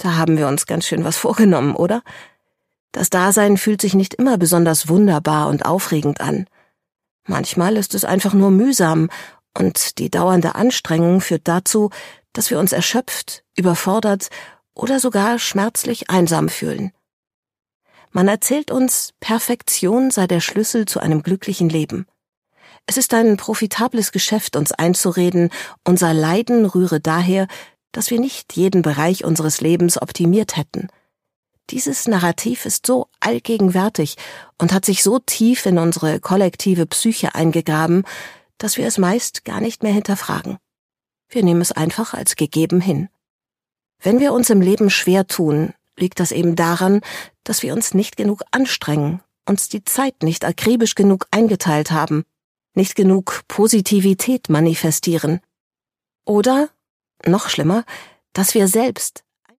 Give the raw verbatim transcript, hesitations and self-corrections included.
Da haben wir uns ganz schön was vorgenommen, oder? Das Dasein fühlt sich nicht immer besonders wunderbar und aufregend an. Manchmal ist es einfach nur mühsam, und die dauernde Anstrengung führt dazu, dass wir uns erschöpft, überfordert oder sogar schmerzlich einsam fühlen. Man erzählt uns, Perfektion sei der Schlüssel zu einem glücklichen Leben. Es ist ein profitables Geschäft, uns einzureden, unser Leiden rühre daher, dass wir nicht jeden Bereich unseres Lebens optimiert hätten. Dieses Narrativ ist so allgegenwärtig und hat sich so tief in unsere kollektive Psyche eingegraben, dass wir es meist gar nicht mehr hinterfragen. Wir nehmen es einfach als gegeben hin. Wenn wir uns im Leben schwer tun, liegt das eben daran, dass wir uns nicht genug anstrengen, uns die Zeit nicht akribisch genug eingeteilt haben, nicht genug Positivität manifestieren. Oder, noch schlimmer, dass wir selbst,